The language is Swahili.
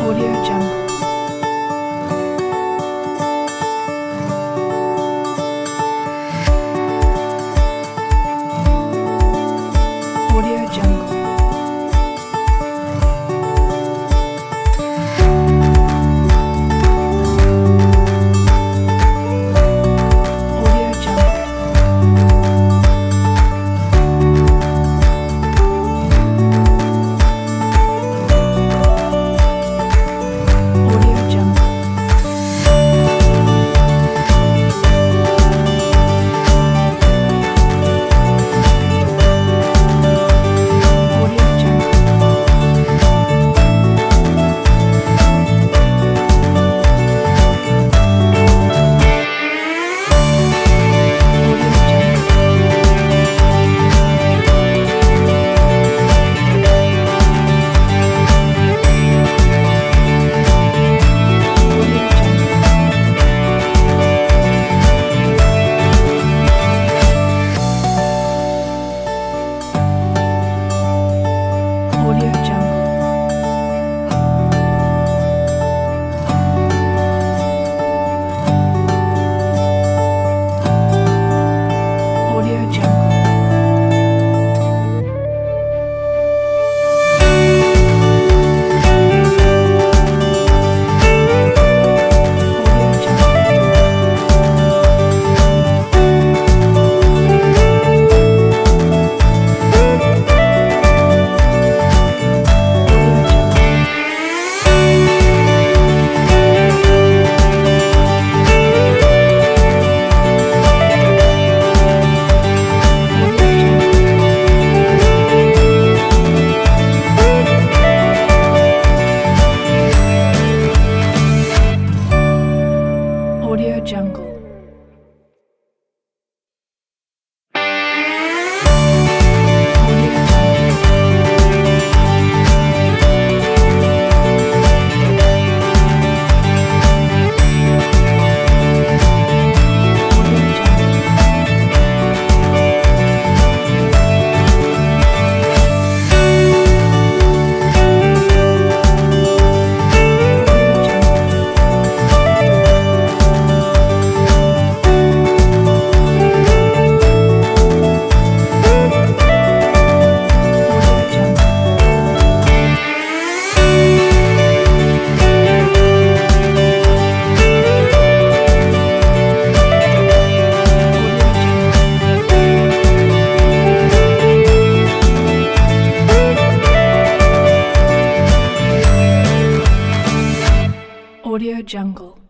Audio Jungle. Audio Jungle. Audio Jungle. Audio Jungle. Audio Jungle. Audio Jungle. Audio Jungle. Audio Jungle. Audio Jungle. Audio Jungle. Audio Jungle. Audio Jungle. Audio Jungle. Audio Jungle. Audio Jungle. Audio Jungle. Audio Jungle. Audio Jungle. Audio Jungle.